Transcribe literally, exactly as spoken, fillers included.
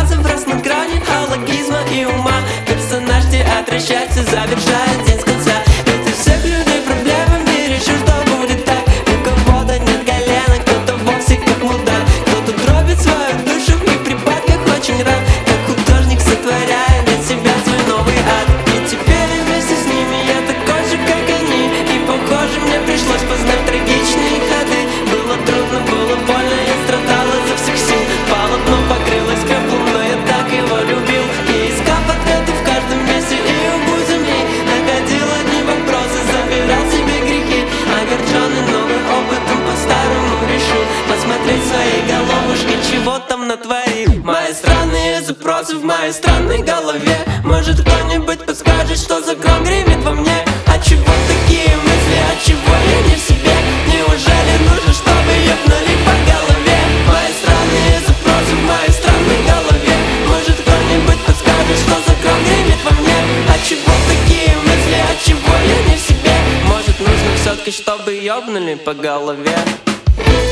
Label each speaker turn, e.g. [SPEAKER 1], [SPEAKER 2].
[SPEAKER 1] вопросов раз на грани алогизма и ума. Персонаж театра счастья завершает день с конца. Ведь у всех людей проблемы, в мире решил, что будет так. У кого-то нет коленок, кто-то вовсе как мудак. Кто-то дробит свою душу и в припадках очень рад, как художник сотворяет для себя свой новый ад. И теперь вместе с ними я такой же, как они. И похоже, мне пришлось познать трагичные ходы. Было трудно, было больно, я страдал изо всех сил. Полотно покрылось пеплом, но я так его любил. И искав ответы в каждом месте и углу земли, находил одни вопросы, забирал себе грехи. Огорченный новым опытом по-старому решил посмотреть в своей головушке, чего там натворил. Мои странные запросы в моей странной голове. Может, кто-нибудь подскажет, что за гром гремит во мне? А чего такие мысли, а чего я не в себе? Неужели нужно, чтобы ёбнули по голове? Мои странные запросы в моей странной голове. Может, кто-нибудь подскажет, что за гром гремит во мне? А чего такие мысли, а чего я не в себе? Может, нужно все-таки, чтобы ёбнули по голове?